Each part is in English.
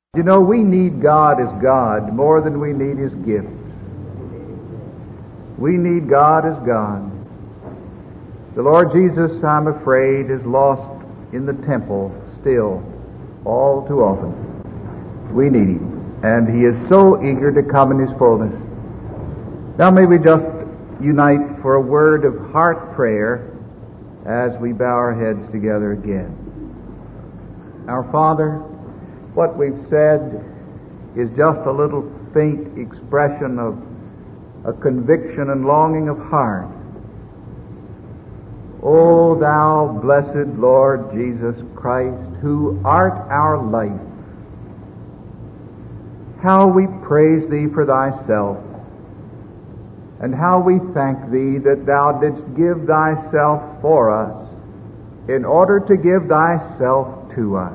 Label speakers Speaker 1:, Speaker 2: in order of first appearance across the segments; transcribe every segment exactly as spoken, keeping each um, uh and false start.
Speaker 1: You know, we need God as God more than we need His gifts. We need God as God. The Lord Jesus, I'm afraid, is lost in the temple still all too often. We need Him, and He is so eager to come in His fullness. Now may we just unite for a word of heart prayer as we bow our heads together again. Our Father, what we've said is just a little faint expression of a conviction and longing of heart. O thou blessed Lord Jesus Christ, who art our life, how we praise Thee for Thyself, and how we thank Thee that Thou didst give Thyself for us in order to give Thyself to us.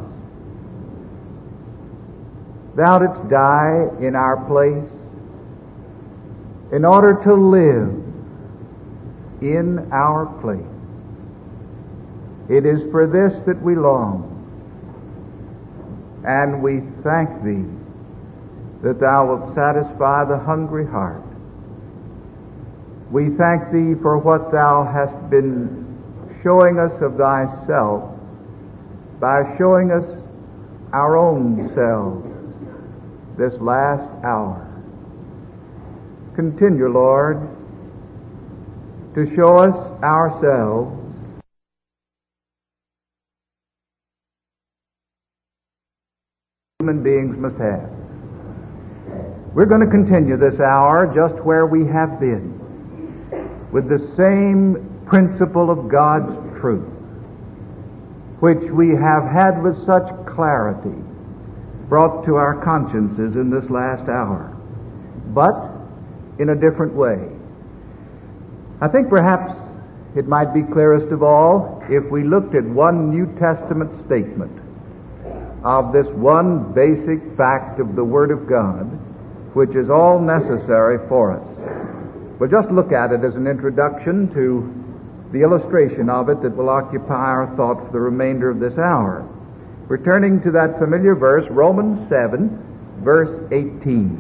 Speaker 1: Thou didst die in our place in order to live in our place. It is for this that we long, and we thank Thee that Thou wilt satisfy the hungry heart. We thank Thee for what Thou hast been showing us of Thyself by showing us our own selves this last hour. Continue, Lord, to show us ourselves human beings must have. We're going to continue this hour just where we have been, with the same principle of God's truth, which we have had with such clarity brought to our consciences in this last hour, but in a different way. I think perhaps it might be clearest of all if we looked at one New Testament statement of this one basic fact of the Word of God, which is all necessary for us. We'll just look at it as an introduction to the illustration of it that will occupy our thought for the remainder of this hour. Returning to that familiar verse, Romans seven, verse eighteen.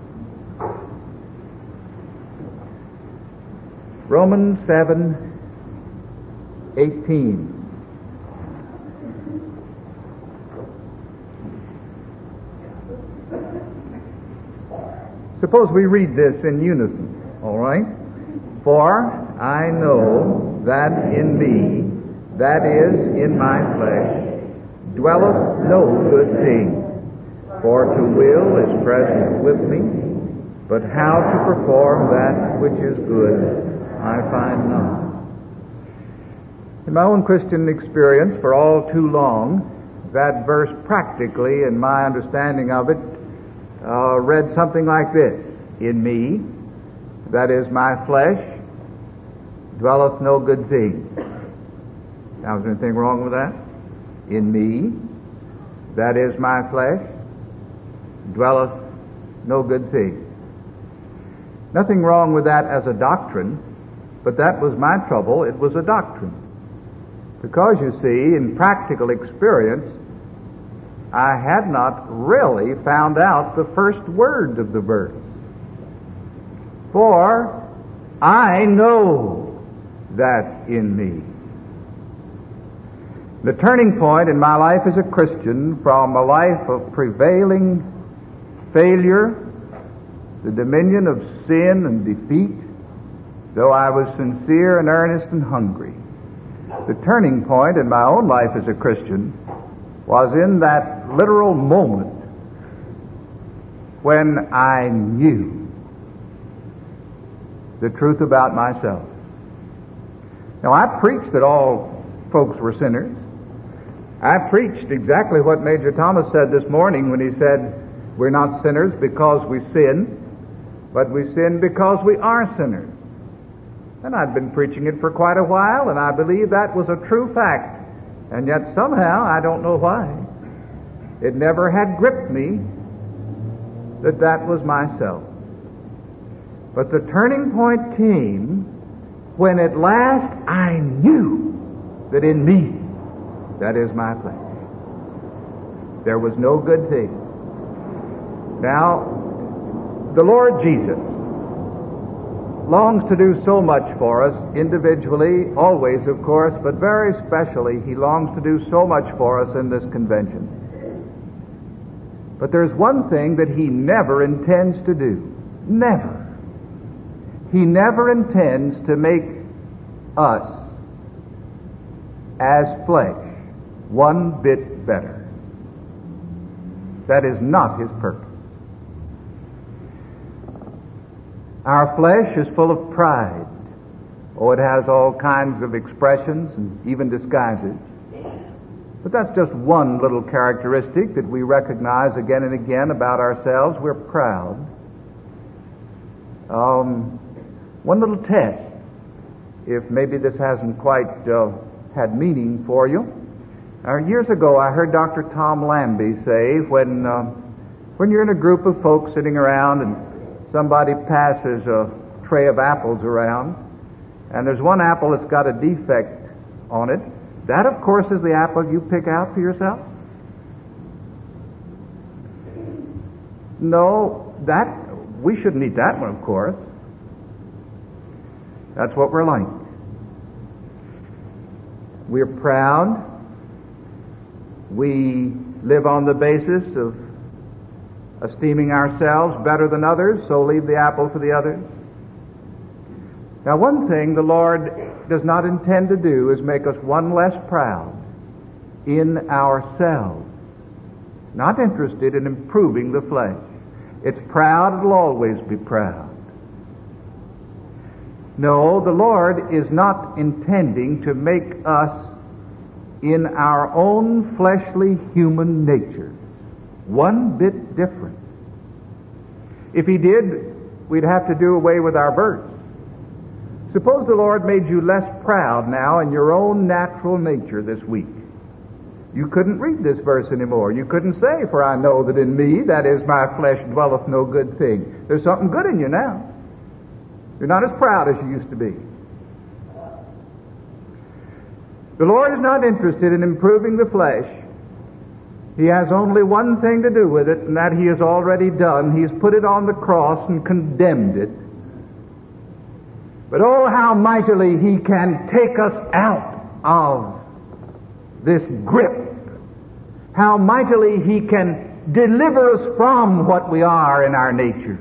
Speaker 1: Romans seven, eighteen. Suppose we read this in unison, all right? For I know that in me, that is, in my flesh, dwelleth no good thing, for to will is present with me, but how to perform that which is good I find not. In my own Christian experience, for all too long, that verse practically, in my understanding of it, uh, read something like this: in me, that is my flesh, dwelleth no good thing. Now, is there anything wrong with that? In me, that is my flesh, dwelleth no good thing. Nothing wrong with that as a doctrine, but that was my trouble. It was a doctrine. Because, you see, in practical experience, I had not really found out the first word of the verse. For I know that in me. The turning point in my life as a Christian, from a life of prevailing failure, the dominion of sin and defeat, though I was sincere and earnest and hungry, the turning point in my own life as a Christian was in that literal moment when I knew the truth about myself. Now, I preached that all folks were sinners. I preached exactly what Major Thomas said this morning when he said, we're not sinners because we sin, but we sin because we are sinners. And I'd been preaching it for quite a while, and I believe that was a true fact. And yet somehow, I don't know why, it never had gripped me that that was myself. But the turning point came when at last I knew that in me, that is my flesh, there was no good thing. Now, the Lord Jesus longs to do so much for us individually, always, of course, but very specially, He longs to do so much for us in this convention. But there's one thing that He never intends to do. Never. He never intends to make us as flesh one bit better. That is not His purpose. Our flesh is full of pride. Oh, it has all kinds of expressions and even disguises. But that's just one little characteristic that we recognize again and again about ourselves. We're proud. Um, one little test, if maybe this hasn't quite uh, had meaning for you. Uh, years ago, I heard Doctor Tom Lambie say, when uh, when you're in a group of folks sitting around and somebody passes a tray of apples around, and there's one apple that's got a defect on it, that, of course, is the apple you pick out for yourself? No, that, we shouldn't eat that one, of course. That's what we're like. We're proud. We live on the basis of esteeming ourselves better than others, so leave the apple for the others. Now, one thing the Lord does not intend to do is make us one less proud in ourselves. Not interested in improving the flesh. It's proud, it'll always be proud. No, the Lord is not intending to make us in our own fleshly human nature one bit different. If He did, we'd have to do away with our verse. Suppose the Lord made you less proud now in your own natural nature this week. You couldn't read this verse anymore. You couldn't say, "For I know that in me, that is my flesh, dwelleth no good thing." There's something good in you now. You're not as proud as you used to be. The Lord is not interested in improving the flesh. He has only one thing to do with it, and that He has already done. He has put it on the cross and condemned it. But oh, how mightily He can take us out of this grip. How mightily He can deliver us from what we are in our nature.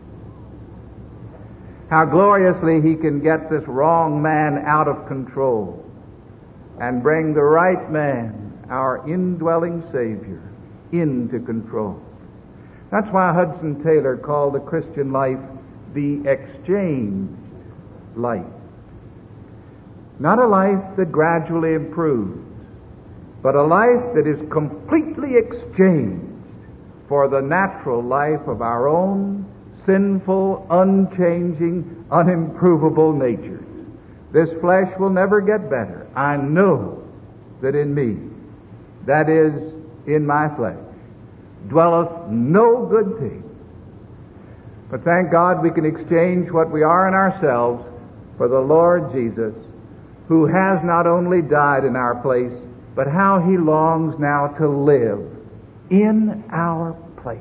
Speaker 1: How gloriously He can get this wrong man out of control and bring the right man, our indwelling Savior, into control. That's why Hudson Taylor called the Christian life the exchanged life. Not a life that gradually improves, but a life that is completely exchanged for the natural life of our own sinful, unchanging, unimprovable natures. This flesh will never get better. I know that in me, that is, in my flesh, dwelleth no good thing. But thank God we can exchange what we are in ourselves for the Lord Jesus, who has not only died in our place, but how He longs now to live in our place.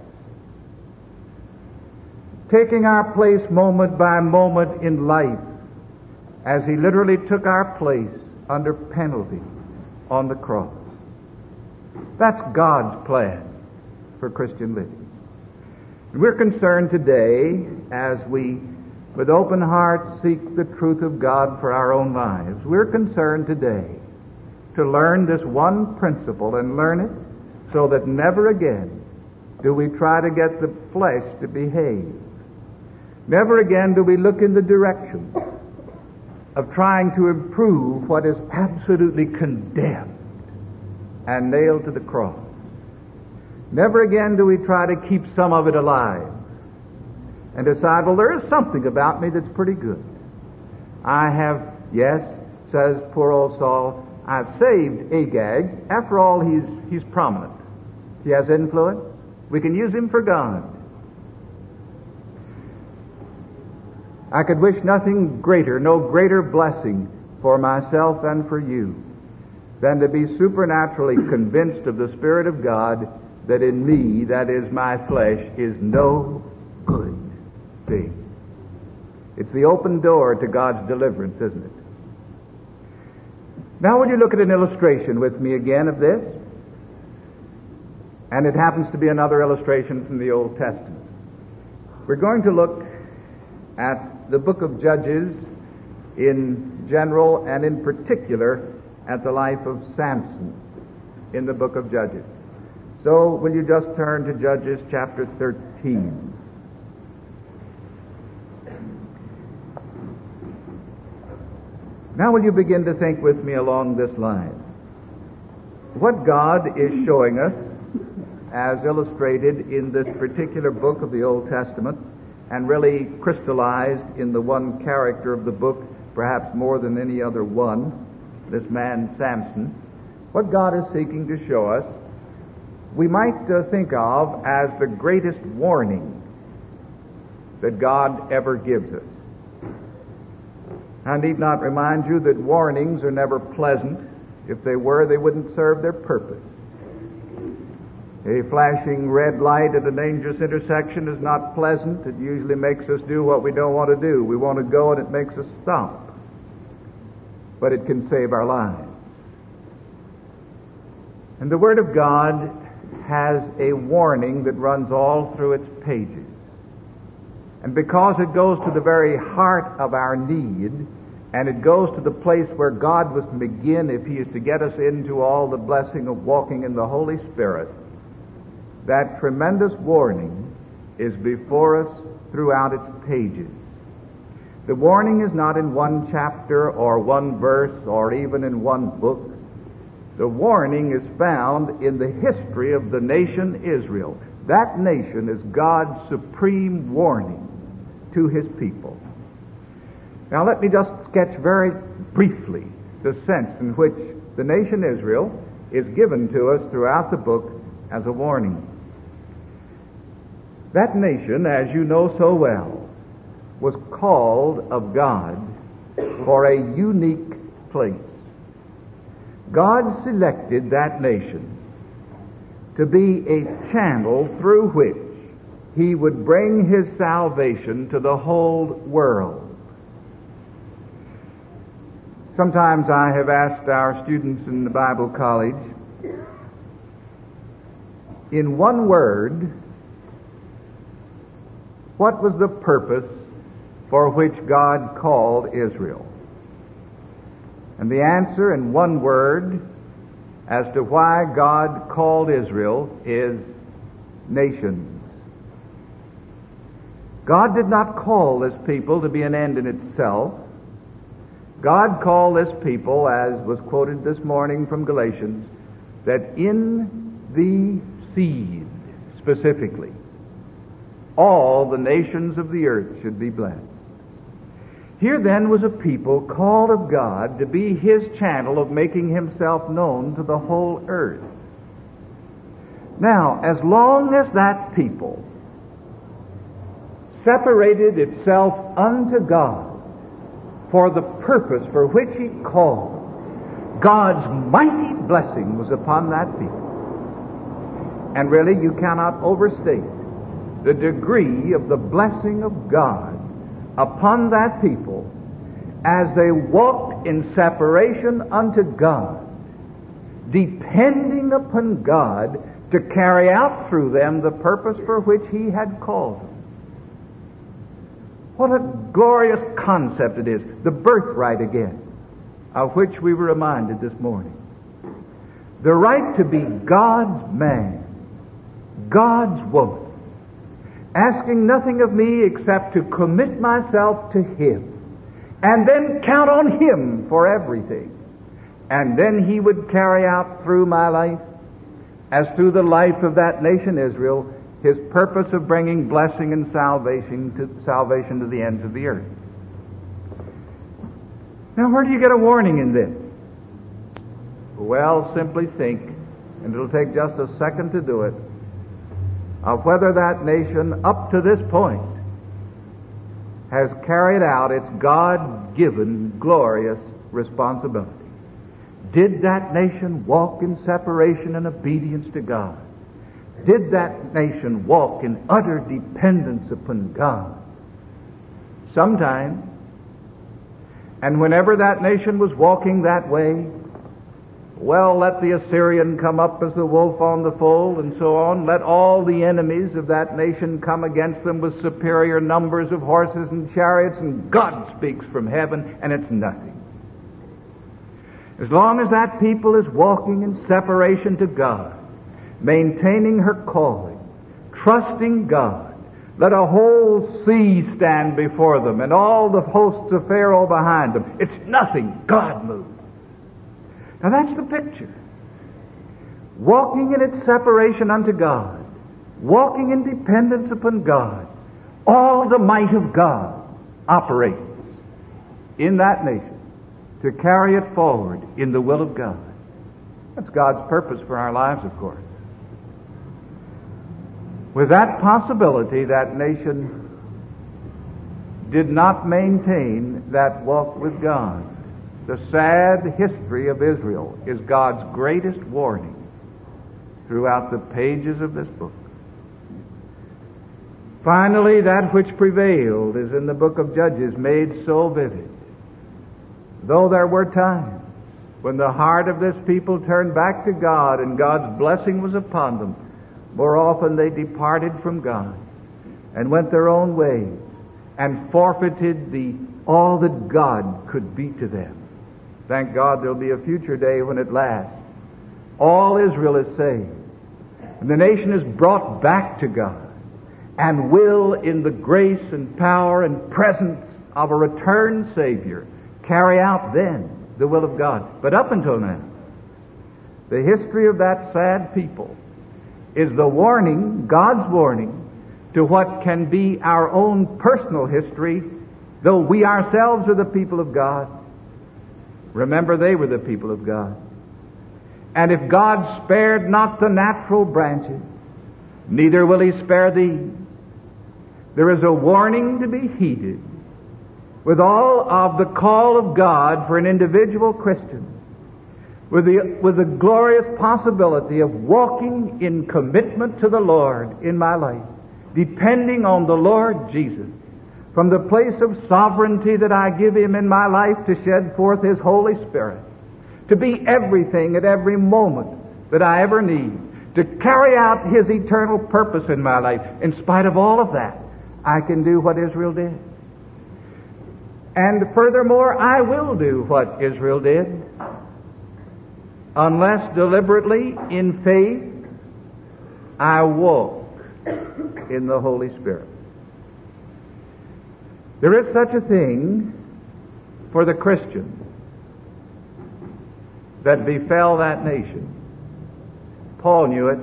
Speaker 1: Taking our place moment by moment in life, as He literally took our place under penalty on the cross. That's God's plan for Christian living. We're concerned today, as we, with open hearts, seek the truth of God for our own lives, we're concerned today to learn this one principle and learn it so that never again do we try to get the flesh to behave. Never again do we look in the direction of trying to improve what is absolutely condemned and nailed to the cross. Never again do we try to keep some of it alive and decide, well, there is something about me that's pretty good. I have, yes, says poor old Saul, I've saved Agag. After all, he's he's prominent. He has influence. We can use him for God. I could wish nothing greater, no greater blessing for myself and for you than to be supernaturally convinced of the Spirit of God that in me, that is my flesh, is no good thing. It's the open door to God's deliverance, isn't it? Now, will you look at an illustration with me again of this? And it happens to be another illustration from the Old Testament. We're going to look at the book of Judges in general and in particular at the life of Samson in the book of Judges. So, will you just turn to Judges chapter thirteen? Now will you begin to think with me along this line? What God is showing us, as illustrated in this particular book of the Old Testament, and really crystallized in the one character of the book, perhaps more than any other one, this man Samson, what God is seeking to show us, we might uh, think of as the greatest warning that God ever gives us. I need not remind you that warnings are never pleasant. If they were, they wouldn't serve their purpose. A flashing red light at a dangerous intersection is not pleasant. It usually makes us do what we don't want to do. We want to go and it makes us stop. But it can save our lives. And the Word of God has a warning that runs all through its pages. And because it goes to the very heart of our need, and it goes to the place where God must begin if He is to get us into all the blessing of walking in the Holy Spirit, that tremendous warning is before us throughout its pages. The warning is not in one chapter or one verse or even in one book. The warning is found in the history of the nation Israel. That nation is God's supreme warning to His people. Now let me just sketch very briefly the sense in which the nation Israel is given to us throughout the book as a warning. That nation, as you know so well, was called of God for a unique place. God selected that nation to be a channel through which He would bring His salvation to the whole world. Sometimes I have asked our students in the Bible college, in one word, what was the purpose for which God called Israel? And the answer in one word as to why God called Israel is nations. God did not call this people to be an end in itself. God called this people, as was quoted this morning from Galatians, that in the seed, specifically, all the nations of the earth should be blessed. Here then was a people called of God to be His channel of making Himself known to the whole earth. Now, as long as that people separated itself unto God for the purpose for which He called, God's mighty blessing was upon that people. And really, you cannot overstate the degree of the blessing of God upon that people as they walked in separation unto God, depending upon God to carry out through them the purpose for which He had called them. What a glorious concept it is, the birthright again, of which we were reminded this morning. The right to be God's man, God's woman, asking nothing of me except to commit myself to Him, and then count on Him for everything. And then He would carry out through my life, as through the life of that nation Israel, His purpose of bringing blessing and salvation to, salvation to the ends of the earth. Now, where do you get a warning in this? Well, simply think, and it'll take just a second to do it, of whether that nation up to this point has carried out its God-given glorious responsibility. Did that nation walk in separation and obedience to God? did that nation walk in utter dependence upon God? Sometimes. And whenever that nation was walking that way, well, let the Assyrian come up as the wolf on the fold and so on. Let all the enemies of that nation come against them with superior numbers of horses and chariots, and God speaks from heaven, and it's nothing. As long as that people is walking in separation to God, maintaining her calling, trusting God, let a whole sea stand before them and all the hosts of Pharaoh behind them. It's nothing. God moves. Now that's the picture. Walking in its separation unto God, walking in dependence upon God, all the might of God operates in that nation to carry it forward in the will of God. That's God's purpose for our lives, of course. With that possibility, that nation did not maintain that walk with God. The sad history of Israel is God's greatest warning throughout the pages of this book. Finally, that which prevailed is in the book of Judges, made so vivid. Though there were times when the heart of this people turned back to God and God's blessing was upon them, more often they departed from God and went their own ways and forfeited the all that God could be to them. Thank God there'll be a future day when at last all Israel is saved and the nation is brought back to God and will, in the grace and power and presence of a returned Savior, carry out then the will of God. But up until now, the history of that sad people is the warning, God's warning, to what can be our own personal history, though we ourselves are the people of God. Remember, they were the people of God. And if God spared not the natural branches, neither will He spare thee. There is a warning to be heeded with all of the call of God for an individual Christian, with the, with the glorious possibility of walking in commitment to the Lord in my life, depending on the Lord Jesus, from the place of sovereignty that I give Him in my life to shed forth His Holy Spirit, to be everything at every moment that I ever need, to carry out His eternal purpose in my life. In spite of all of that, I can do what Israel did. And furthermore, I will do what Israel did, unless deliberately, in faith, I walk in the Holy Spirit. There is such a thing for the Christian that befell that nation. Paul knew it.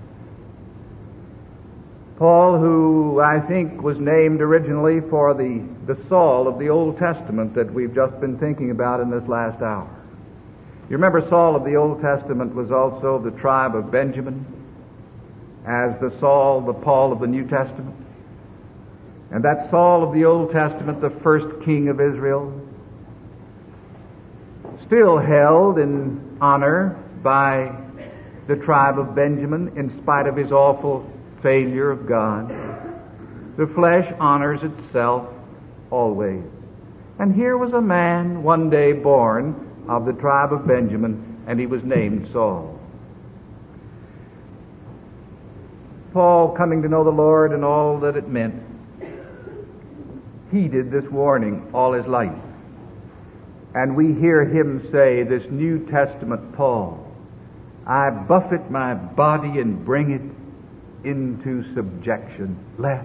Speaker 1: Paul, who I think was named originally for the, the Saul of the Old Testament that we've just been thinking about in this last hour. You remember Saul of the Old Testament was also of the tribe of Benjamin, as the Saul, the Paul of the New Testament. And that Saul of the Old Testament, the first king of Israel, still held in honor by the tribe of Benjamin in spite of his awful failure of God. The flesh honors itself always. And here was a man one day born of the tribe of Benjamin, and he was named Saul. Paul, coming to know the Lord and all that it meant, heeded this warning all his life. And we hear him say, this New Testament Paul, I buffet my body and bring it into subjection, lest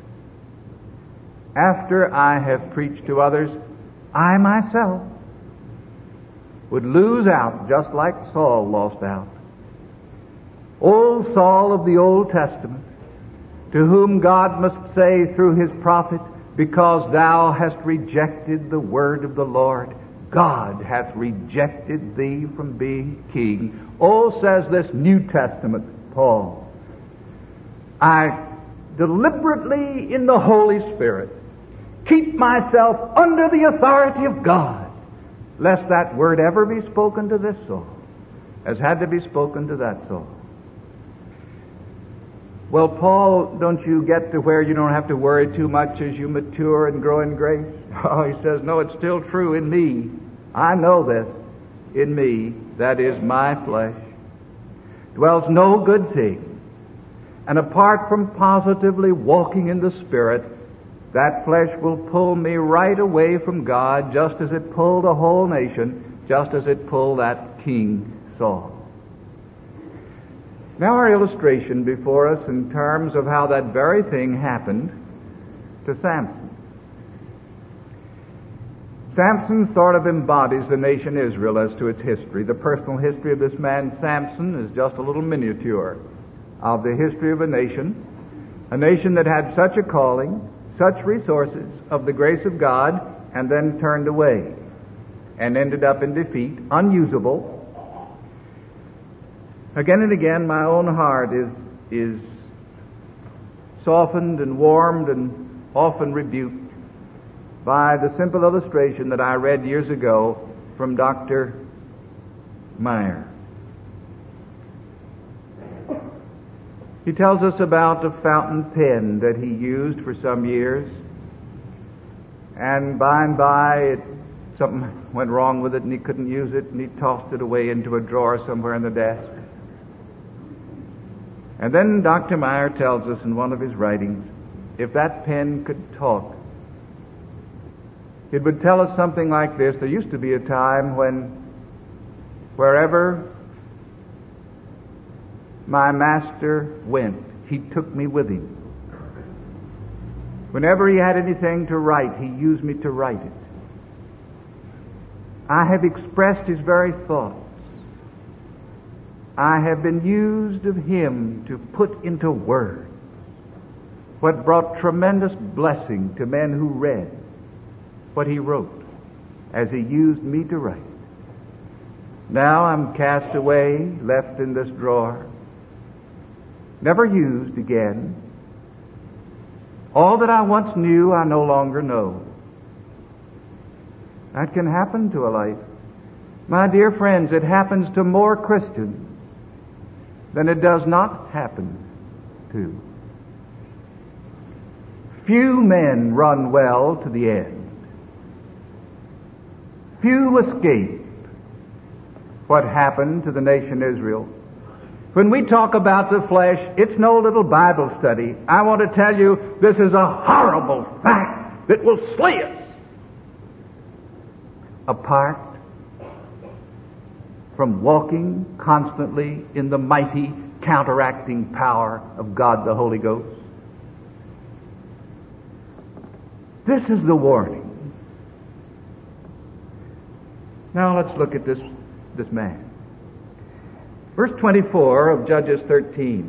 Speaker 1: after I have preached to others, I myself would lose out just like Saul lost out. Old Saul of the Old Testament, to whom God must say through His prophet, because thou hast rejected the word of the Lord, God hath rejected thee from being king. Oh, says this New Testament Paul, I deliberately in the Holy Spirit keep myself under the authority of God, lest that word ever be spoken to this soul as had to be spoken to that soul. Well, Paul, don't you get to where you don't have to worry too much as you mature and grow in grace? Oh, he says, no, it's still true in me. I know this. In me, that is my flesh, dwells no good thing. And apart from positively walking in the Spirit, that flesh will pull me right away from God, just as it pulled a whole nation, just as it pulled that King Saul. Now our illustration before us in terms of how that very thing happened to Samson. Samson sort of embodies the nation Israel as to its history. The personal history of this man, Samson, is just a little miniature of the history of a nation, a nation that had such a calling, such resources of the grace of God, and then turned away and ended up in defeat, unusable. Again and again, my own heart is, is softened and warmed and often rebuked by the simple illustration that I read years ago from Doctor Meyer. He tells us about a fountain pen that he used for some years, and by and by it, something went wrong with it and he couldn't use it, and he tossed it away into a drawer somewhere in the desk. And then Doctor Meyer tells us in one of his writings, if that pen could talk, it would tell us something like this. There used to be a time when wherever my master went, he took me with him. Whenever he had anything to write, he used me to write it. I have expressed his very thoughts. I have been used of him to put into words what brought tremendous blessing to men who read what he wrote as he used me to write. Now I'm cast away, left in this drawer, never used again. All that I once knew, I no longer know. That can happen to a life. My dear friends, it happens to more Christians than it does not happen to. Few men run well to the end. Few escape what happened to the nation Israel. When we talk about the flesh, it's no little Bible study. I want to tell you, this is a horrible fact that will slay us apart from walking constantly in the mighty counteracting power of God the Holy Ghost. This is the warning. Now let's look at this, this man. Verse twenty-four of Judges thirteen.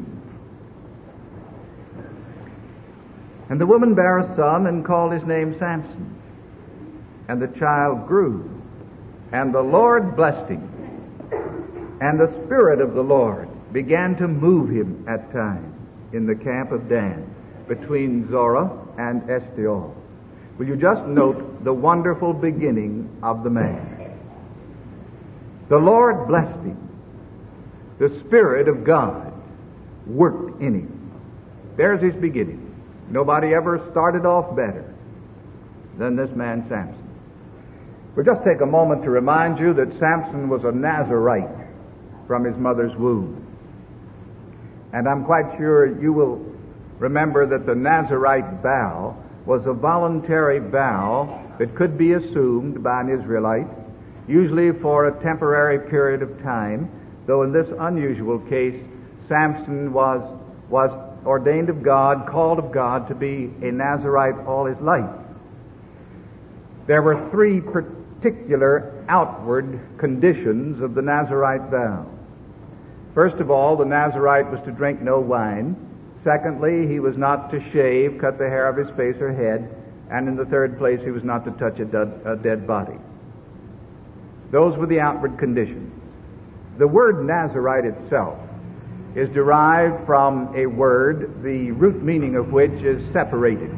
Speaker 1: And the woman bare a son and called his name Samson. And the child grew, and the Lord blessed him. And the Spirit of the Lord began to move him at times in the camp of Dan, between Zorah and Eshtaol. Will you just note the wonderful beginning of the man? The Lord blessed him. The Spirit of God worked in him. There's his beginning. Nobody ever started off better than this man Samson. We'll just take a moment to remind you that Samson was a Nazarite from his mother's womb. And I'm quite sure you will remember that the Nazarite vow was a voluntary vow that could be assumed by an Israelite, usually for a temporary period of time, though in this unusual case, Samson was, was ordained of God, called of God to be a Nazarite all his life. There were three particular outward conditions of the Nazarite vow. First of all, the Nazarite was to drink no wine. Secondly, he was not to shave, cut the hair of his face or head. And in the third place, he was not to touch a dead, a dead body. Those were the outward conditions. The word Nazarite itself is derived from a word, the root meaning of which is separated.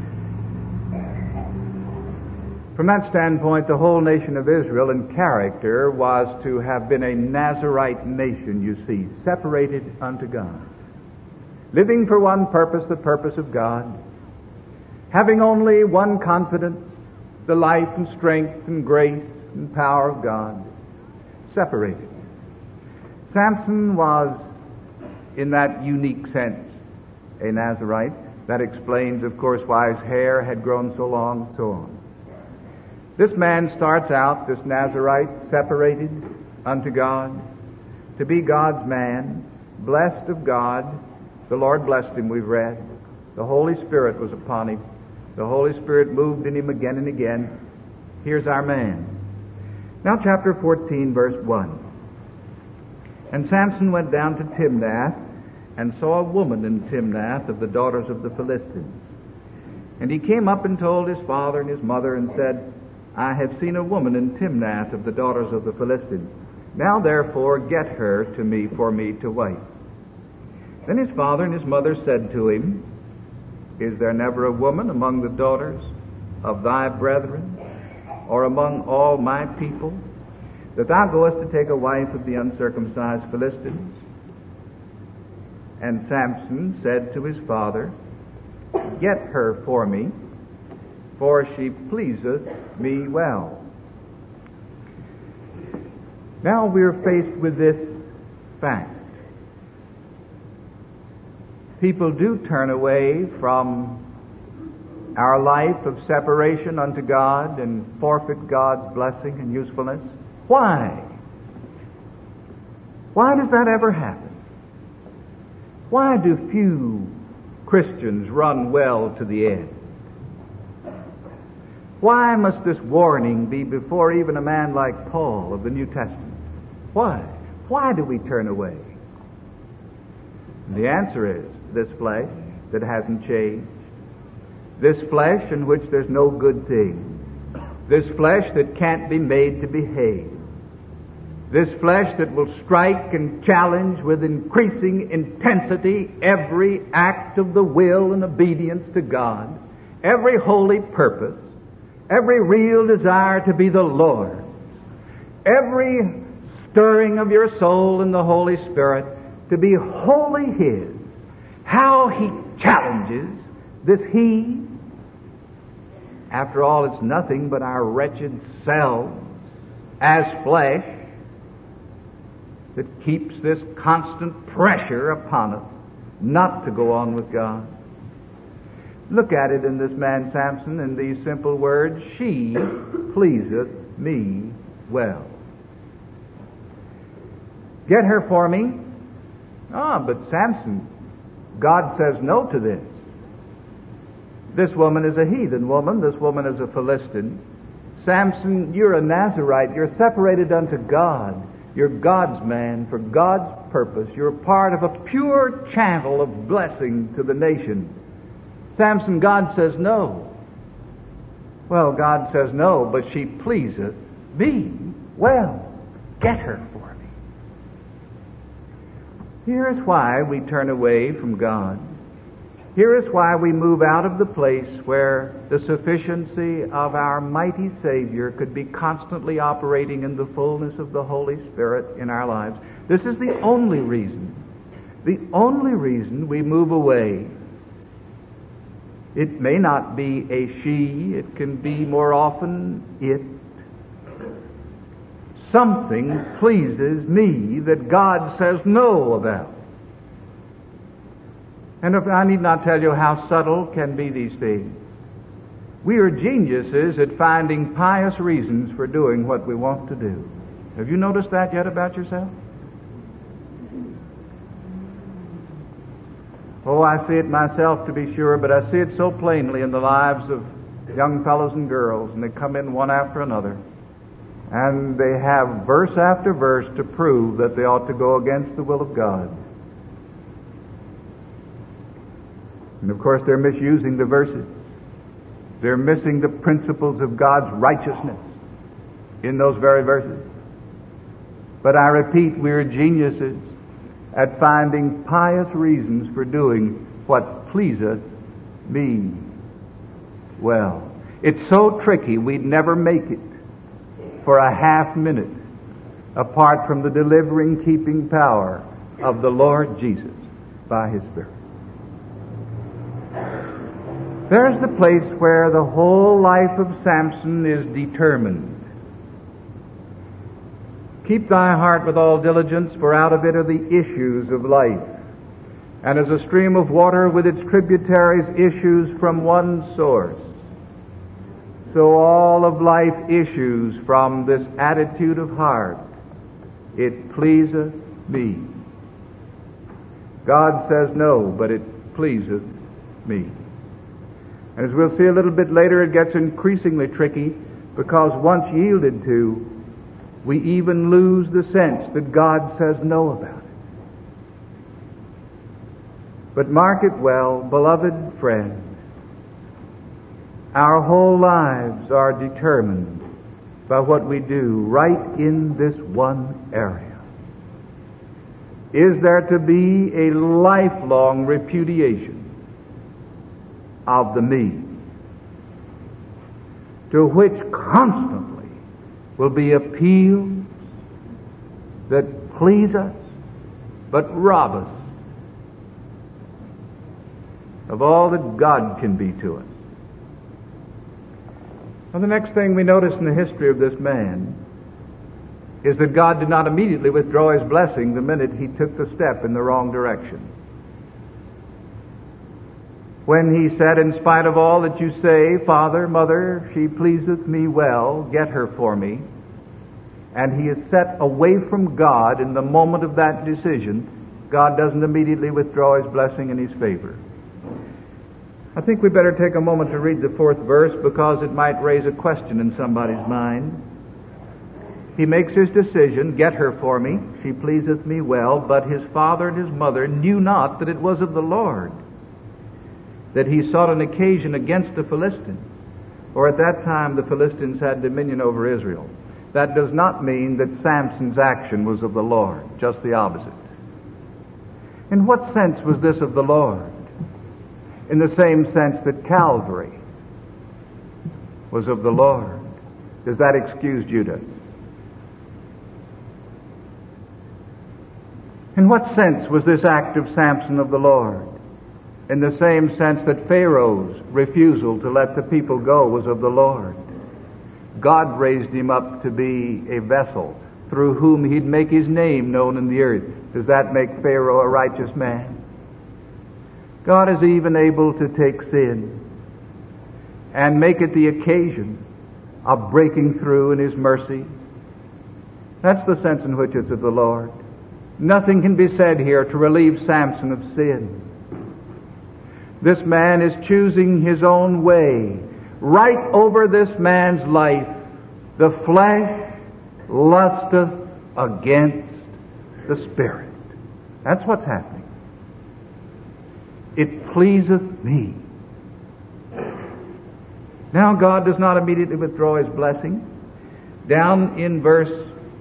Speaker 1: From that standpoint, the whole nation of Israel in character was to have been a Nazarite nation, you see, separated unto God. living for one purpose, the purpose of God, having only one confidence, the life and strength and grace and power of God, separated. Samson was, in that unique sense, a Nazarite. That explains, of course, why his hair had grown so long and so on. This man starts out, this Nazarite, separated unto God, to be God's man, blessed of God. The Lord blessed him, we've read. The Holy Spirit was upon him. The Holy Spirit moved in him again and again. Here's our man. Now chapter fourteen, verse one. And Samson went down to Timnath, and saw a woman in Timnath of the daughters of the Philistines. And he came up and told his father and his mother, and said, I have seen a woman in Timnath of the daughters of the Philistines. Now therefore get her to me for me to wife. Then his father and his mother said to him, Is there never a woman among the daughters of thy brethren, or among all my people, that thou goest to take a wife of the uncircumcised Philistines? And Samson said to his father, Get her for me, for she pleaseth me well. Now we're faced with this fact. People do turn away from our life of separation unto God and forfeit God's blessing and usefulness. Why? Why does that ever happen? Why do few Christians run well to the end? Why must this warning be before even a man like Paul of the New Testament? Why? Why do we turn away? The answer is this flesh that hasn't changed. This flesh in which there's no good thing. This flesh that can't be made to behave. This flesh that will strike and challenge with increasing intensity every act of the will and obedience to God, every holy purpose, every real desire to be the Lord's, every stirring of your soul in the Holy Spirit to be wholly His. How He challenges this He. After all, it's nothing but our wretched selves as flesh that keeps this constant pressure upon us not to go on with God. Look at it in this man Samson in these simple words, she pleaseth me well. Get her for me. Ah, but Samson, God says no to this. This woman is a heathen woman. This woman is a Philistine. Samson, you're a Nazarite. You're separated unto God. You're God's man for God's purpose. You're part of a pure channel of blessing to the nation. Samson, God says no. Well, God says no, but she pleaseth me well. Get her for me. Here is why we turn away from God. Here is why we move out of the place where the sufficiency of our mighty Savior could be constantly operating in the fullness of the Holy Spirit in our lives. This is the only reason, the only reason we move away. It may not be a she, it can be more often it. Something pleases me that God says no about. And if I need not tell you how subtle can be these things. We are geniuses at finding pious reasons for doing what we want to do. Have you noticed that yet about yourself? Oh, I see it myself, to be sure, but I see it so plainly in the lives of young fellows and girls, and they come in one after another, and they have verse after verse to prove that they ought to go against the will of God. And of course, they're misusing the verses. They're missing the principles of God's righteousness in those very verses. But I repeat, we're geniuses at finding pious reasons for doing what pleaseth me well. It's so tricky, we'd never make it for a half minute apart from the delivering, keeping power of the Lord Jesus by His Spirit. There's the place where the whole life of Samson is determined. Keep thy heart with all diligence, for out of it are the issues of life. And as a stream of water with its tributaries issues from one source, so all of life issues from this attitude of heart. It pleaseth me. God says no, but it pleaseth me. And as we'll see a little bit later, it gets increasingly tricky, because once yielded to, we even lose the sense that God says no about it. But mark it well, beloved friend, our whole lives are determined by what we do right in this one area. Is there to be a lifelong repudiation of the me, to which constantly will be appeals that please us but rob us of all that God can be to us? Now, the next thing we notice in the history of this man is that God did not immediately withdraw His blessing the minute he took the step in the wrong direction. When he said, in spite of all that you say, Father, Mother, she pleaseth me well, get her for me, and he is set away from God in the moment of that decision, God doesn't immediately withdraw His blessing in his favor. I think we better take a moment to read the fourth verse, because it might raise a question in somebody's mind. He makes his decision, get her for me, she pleaseth me well, but his father and his mother knew not that it was of the Lord that he sought an occasion against the Philistines. For at that time the Philistines had dominion over Israel. That does not mean that Samson's action was of the Lord, just the opposite. In what sense was this of the Lord? In the same sense that Calvary was of the Lord. Does that excuse Judah? In what sense was this act of Samson of the Lord? In the same sense that Pharaoh's refusal to let the people go was of the Lord. God raised him up to be a vessel through whom He'd make His name known in the earth. Does that make Pharaoh a righteous man? God is even able to take sin and make it the occasion of breaking through in His mercy. That's the sense in which it's of the Lord. Nothing can be said here to relieve Samson of sin. This man is choosing his own way. Right over this man's life, the flesh lusteth against the Spirit. That's what's happening. It pleaseth me. Now God does not immediately withdraw His blessing. Down in verse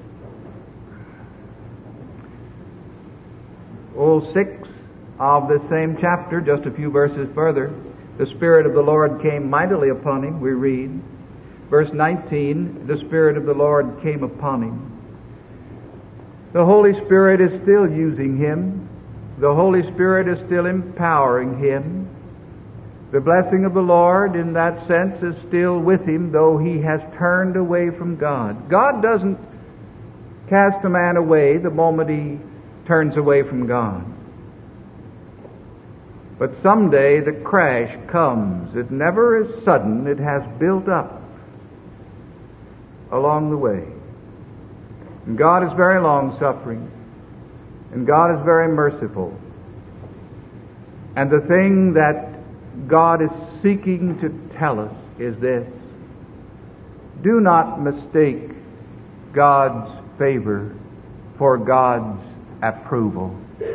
Speaker 1: oh, six of the same chapter, just a few verses further, the Spirit of the Lord came mightily upon him, we read. Verse nineteen, the Spirit of the Lord came upon him. The Holy Spirit is still using him. The Holy Spirit is still empowering him. The blessing of the Lord, in that sense, is still with him, though he has turned away from God. God doesn't cast a man away the moment he turns away from God. But someday the crash comes. It never is sudden. It has built up along the way. And God is very long-suffering. And God is very merciful. And the thing that God is seeking to tell us is this: do not mistake God's favor for God's approval.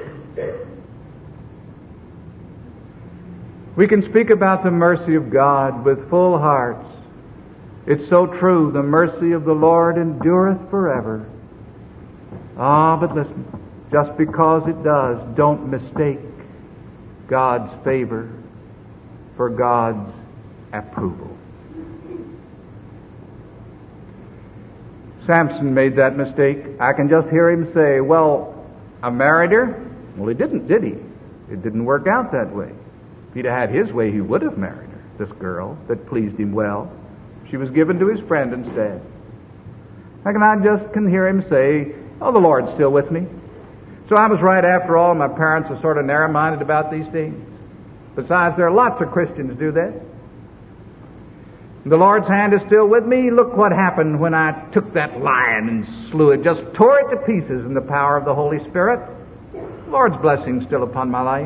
Speaker 1: We can speak about the mercy of God with full hearts. It's so true. The mercy of the Lord endureth forever. Ah, but listen, just because it does, don't mistake God's favor for God's approval. Samson made that mistake. I can just hear him say, well, I married her. Well, he didn't, did he? It didn't work out that way. If he'd had his way, he would have married her. this girl, that pleased him well. She was given to his friend instead. And I just can hear him say, oh, the Lord's still with me. So I was right after all. My parents are sort of narrow-minded about these things. Besides, there are lots of Christians do that. The Lord's hand is still with me. Look what happened when I took that lion and slew it. Just tore it to pieces in the power of the Holy Spirit. The Lord's blessing still upon my life.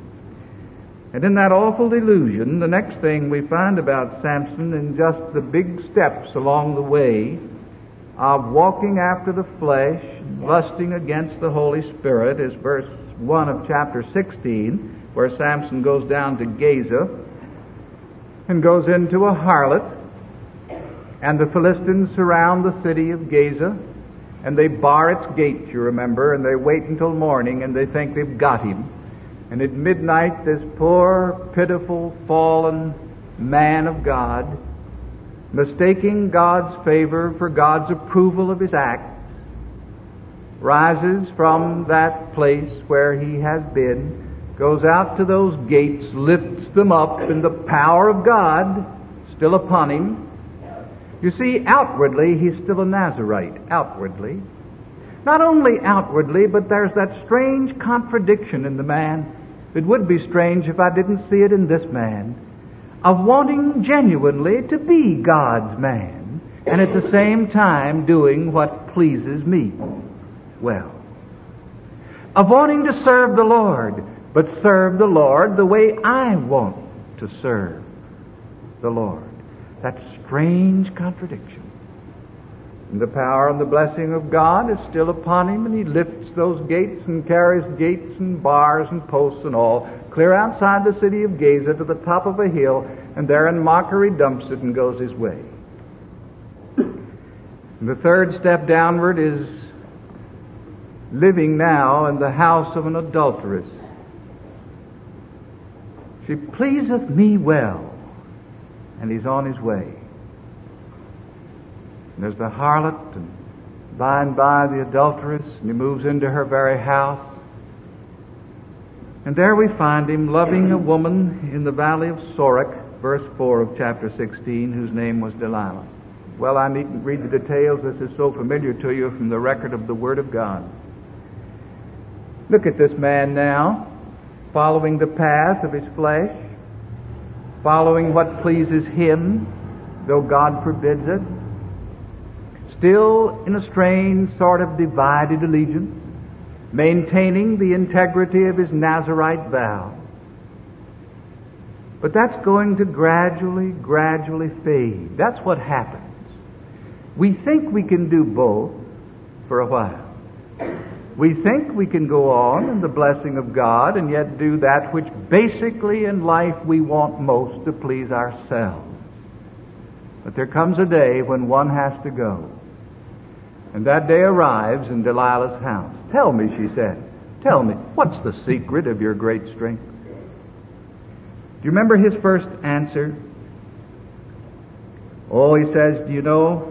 Speaker 1: And in that awful delusion, the next thing we find about Samson in just the big steps along the way of walking after the flesh, lusting against the Holy Spirit, is verse one of chapter sixteen, where Samson goes down to Gaza and goes into a harlot, and the Philistines surround the city of Gaza, and they bar its gates, you remember, and they wait until morning, and they think they've got him. And at midnight, this poor, pitiful, fallen man of God, mistaking God's favor for God's approval of his act, rises from that place where he has been, goes out to those gates, lifts them up in the power of God still upon him. You see, outwardly, he's still a Nazarite, outwardly. Not only outwardly, but there's that strange contradiction in the man. It would be strange if I didn't see it in this man, of wanting genuinely to be God's man, and at the same time doing what pleases me well. Of wanting to serve the Lord, but serve the Lord the way I want to serve the Lord. That strange contradiction. And the power and the blessing of God is still upon him, and he lifts those gates and carries gates and bars and posts and all clear outside the city of Gaza to the top of a hill, and there in mockery dumps it and goes his way. And the third step downward is living now in the house of an adulteress. She pleaseth me well, and he's on his way. And there's the harlot, and by and by the adulteress, and he moves into her very house. And there we find him loving a woman in the valley of Sorek, verse four of chapter sixteen, whose name was Delilah. Well, I needn't read the details. This is so familiar to you from the record of the Word of God. Look at this man now, following the path of his flesh, following what pleases him, though God forbids it, still in a strange sort of divided allegiance, maintaining the integrity of his Nazarite vow. But that's going to gradually, gradually fade. That's what happens. We think we can do both for a while. We think we can go on in the blessing of God and yet do that which basically in life we want most to please ourselves. But there comes a day when one has to go. And that day arrives in Delilah's house. Tell me, she said, tell me, what's the secret of your great strength? Do you remember his first answer? Oh, he says, do you know,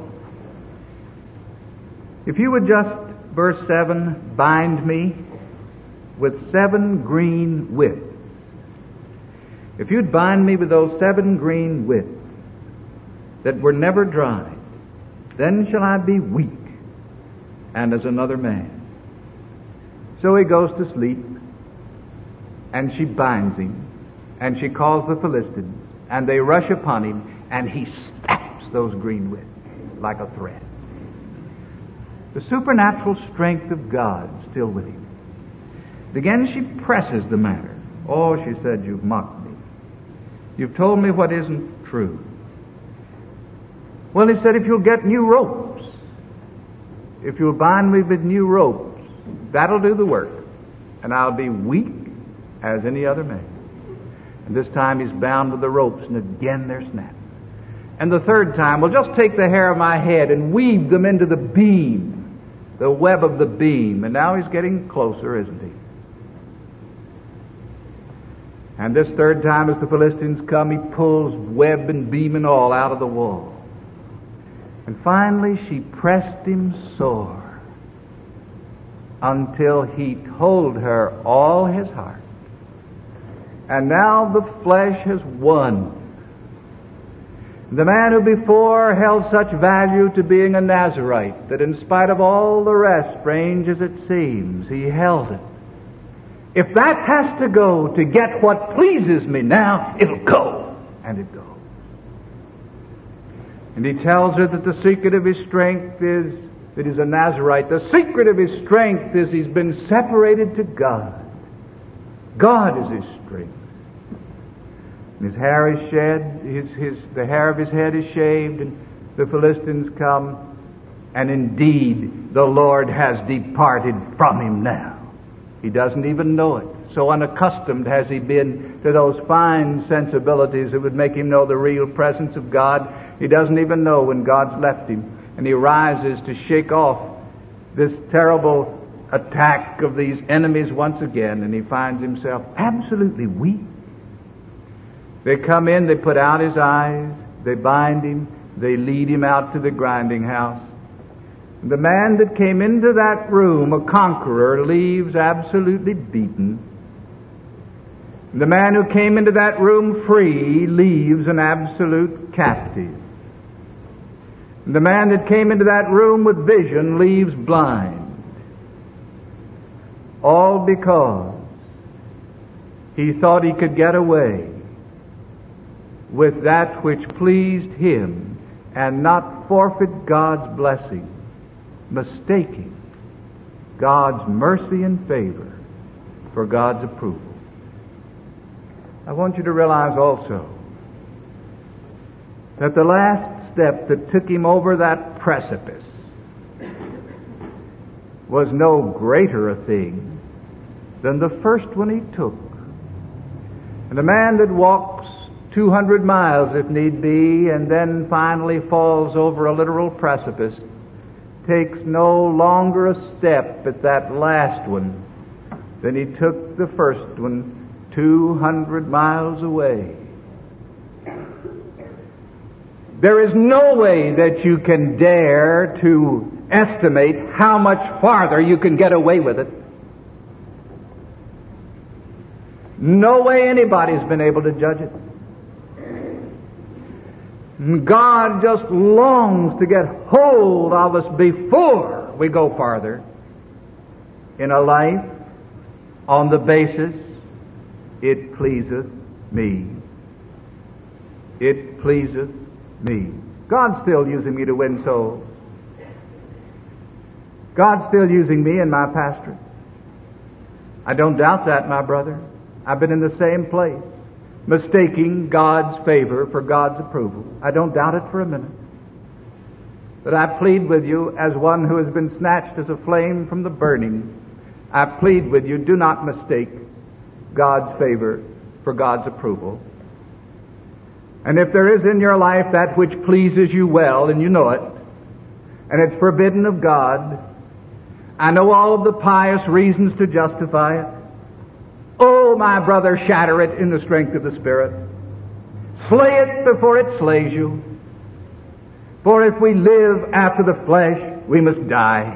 Speaker 1: if you would just, verse seven, bind me with seven green whips. If you'd bind me with those seven green whips that were never dried, then shall I be weak and as another man. So he goes to sleep, and she binds him, and she calls the Philistines, and they rush upon him, and he snaps those green whips like a thread. The supernatural strength of God still with him. Again, she presses the matter. Oh, she said, you've mocked me. You've told me what isn't true. Well, he said, if you'll get new ropes, if you'll bind me with new ropes, that'll do the work, and I'll be weak as any other man. And this time he's bound with the ropes, and again they're snapped. And the third time, well, just take the hair of my head and weave them into the beam, the web of the beam. And now he's getting closer, isn't he? And this third time, as the Philistines come, he pulls web and beam and all out of the wall. And finally, she pressed him sore until he told her all his heart. And now the flesh has won The man who before held such value to being a Nazarite that in spite of all the rest, strange as it seems, he held it. If that has to go to get what pleases me now, it'll go. And it goes. And he tells her that the secret of his strength is that he's a Nazarite. The secret of his strength is he's been separated to God. God is his strength. And his hair is shed, his, his, the hair of his head is shaved, and the Philistines come, and indeed the Lord has departed from him now. He doesn't even know it. So unaccustomed has he been to those fine sensibilities that would make him know the real presence of God. He doesn't even know when God's left him. And he rises to shake off this terrible attack of these enemies once again, and he finds himself absolutely weak. They come in, they put out his eyes, they bind him, they lead him out to the grinding house. The man that came into that room, a conqueror, leaves absolutely beaten. The man who came into that room free leaves an absolute captive. The man that came into that room with vision leaves blind. All because he thought he could get away with that which pleased him and not forfeit God's blessing, mistaking God's mercy and favor for God's approval. I want you to realize also that the last step that took him over that precipice was no greater a thing than the first one he took. And a man that walks two hundred miles if need be and then finally falls over a literal precipice takes no longer a step at that last one than he took the first one two hundred miles away. There is no way that you can dare to estimate how much farther you can get away with it. No way anybody's been able to judge it. God just longs to get hold of us before we go farther in a life on the basis, it pleaseth me. It pleaseth me. God's still using me to win souls. God's still using me in my pastorate. I don't doubt that, my brother. I've been in the same place, mistaking God's favor for God's approval. I don't doubt it for a minute. But I plead with you as one who has been snatched as a flame from the burning. I plead with you, do not mistake God's favor for God's approval. And if there is in your life that which pleases you well, and you know it, and it's forbidden of God, I know all of the pious reasons to justify it. Oh, my brother, shatter it in the strength of the Spirit. Slay it before it slays you. For if we live after the flesh, we must die.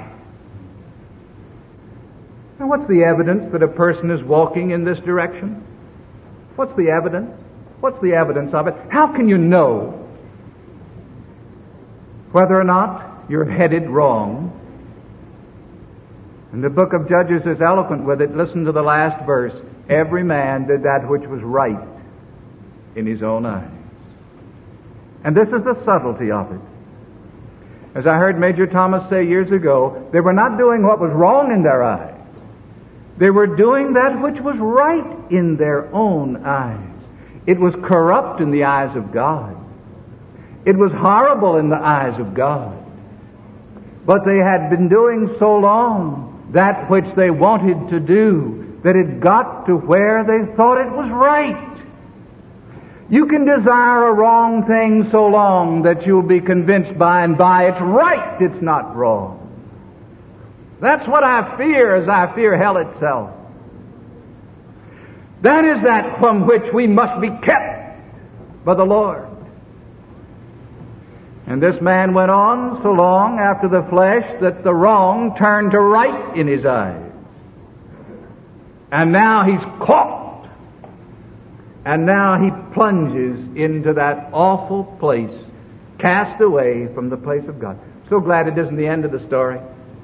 Speaker 1: Now, what's the evidence that a person is walking in this direction? What's the evidence? What's the evidence of it? How can you know whether or not you're headed wrong? And the book of Judges is eloquent with it. Listen to the last verse. Every man did that which was right in his own eyes. And this is the subtlety of it. As I heard Major Thomas say years ago, they were not doing what was wrong in their eyes. They were doing that which was right in their own eyes. It was corrupt in the eyes of God. It was horrible in the eyes of God. But they had been doing so long that which they wanted to do that it got to where they thought it was right. You can desire a wrong thing so long that you'll be convinced by and by it's right, it's not wrong. That's what I fear as I fear hell itself. That is that from which we must be kept by the Lord. And this man went on so long after the flesh that the wrong turned to right in his eyes. And now he's caught. And now he plunges into that awful place cast away from the place of God. So glad it isn't the end of the story.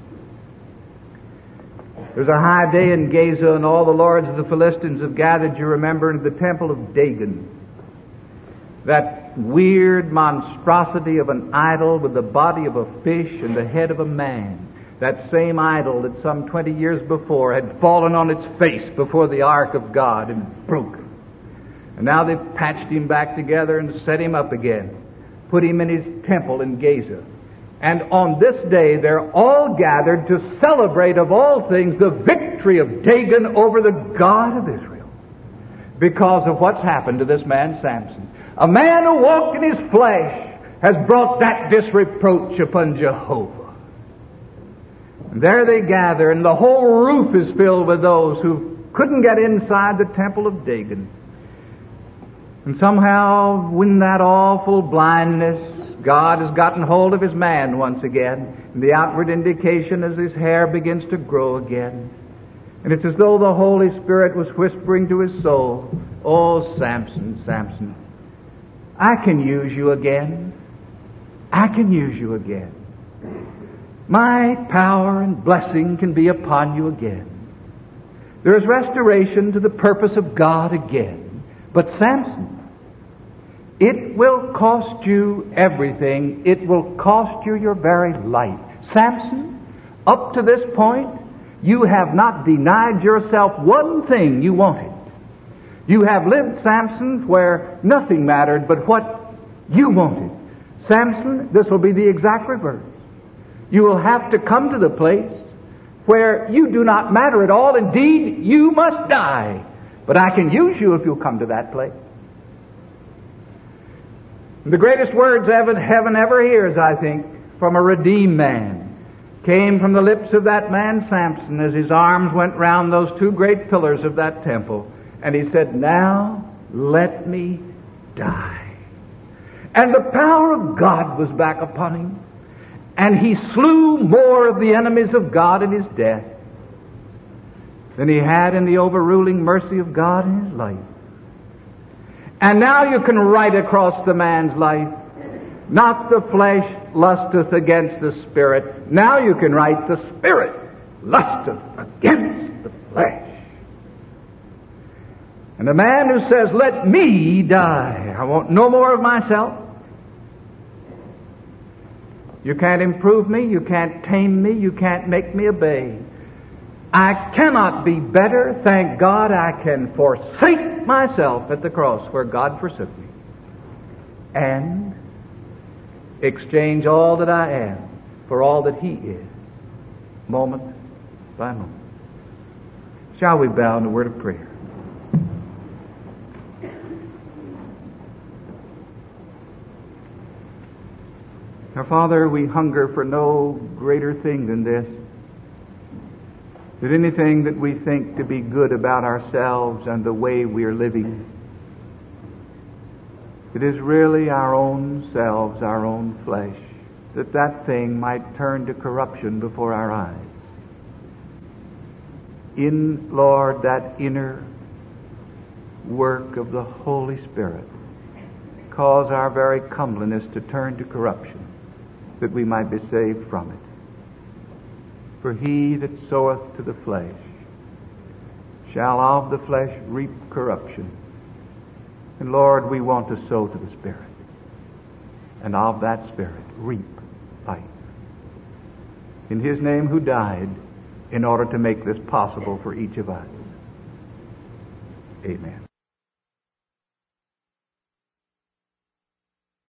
Speaker 1: There's a high day in Gaza, and all the lords of the Philistines have gathered, you remember, in the temple of Dagon. That weird monstrosity of an idol with the body of a fish and the head of a man. That same idol that some twenty years before had fallen on its face before the ark of God and broken. And now they've patched him back together and set him up again. Put him in his temple in Gaza. And on this day, they're all gathered to celebrate, of all things, the victory of Dagon over the God of Israel. Because of what's happened to this man Samson. A man who walked in his flesh has brought that disreproach upon Jehovah. And there they gather, and the whole roof is filled with those who couldn't get inside the temple of Dagon. And somehow, in that awful blindness, God has gotten hold of his man once again. And the outward indication is his hair begins to grow again. And it's as though the Holy Spirit was whispering to his soul, "Oh, Samson, Samson, I can use you again. I can use you again. My power and blessing can be upon you again. There is restoration to the purpose of God again. But Samson, it will cost you everything. It will cost you your very life. Samson, up to this point, you have not denied yourself one thing you wanted. You have lived, Samson, where nothing mattered but what you wanted. Samson, this will be the exact reverse. You will have to come to the place where you do not matter at all. Indeed, you must die. But I can use you if you'll come to that place. The greatest words heaven, heaven ever hears, I think, from a redeemed man, came from the lips of that man Samson as his arms went round those two great pillars of that temple. And he said, "Now let me die." And the power of God was back upon him. And he slew more of the enemies of God in his death than he had in the overruling mercy of God in his life. And now you can write across the man's life, "Not the flesh lusteth against the spirit." Now you can write, "The spirit lusteth against the flesh." And a man who says, "Let me die. I want no more of myself. You can't improve me. You can't tame me. You can't make me obey. I cannot be better. Thank God I can forsake myself at the cross where God forsook me. And exchange all that I am for all that He is, moment by moment." Shall we bow in a word of prayer? Our Father, we hunger for no greater thing than this. That anything that we think to be good about ourselves and the way we are living, it is really our own selves, our own flesh, that that thing might turn to corruption before our eyes. In, Lord, that inner work of the Holy Spirit, cause our very comeliness to turn to corruption, that we might be saved from it. For he that soweth to the flesh shall of the flesh reap corruption. And Lord, we want to sow to the Spirit, and of that Spirit reap life. In His name, who died in order to make this possible for each of us. Amen.